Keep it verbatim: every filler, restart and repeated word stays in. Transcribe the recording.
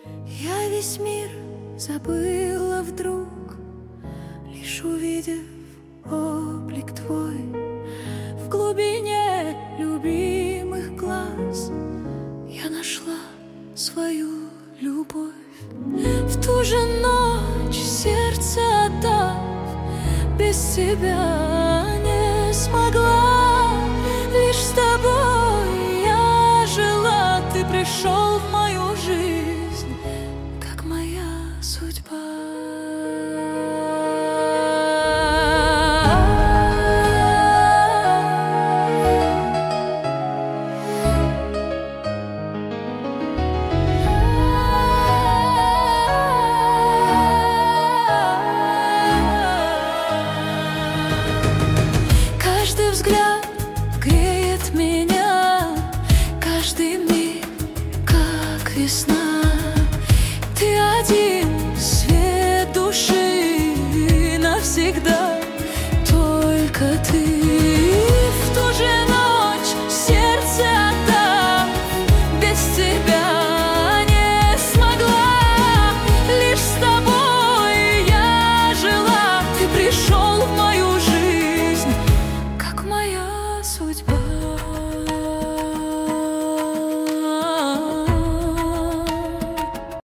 Я весь мир забыла вдруг, лишь увидев облик твой. В глубине любимых глаз я нашла свою любовь. В ту же ночь сердце отдав, без тебя не смогла. Лишь с тобой я жила, ты пришел в мою жизнь, как моя судьба. Каждый взгляд греет меня, каждый миг, как весна. Ты один, свет души, навсегда только ты.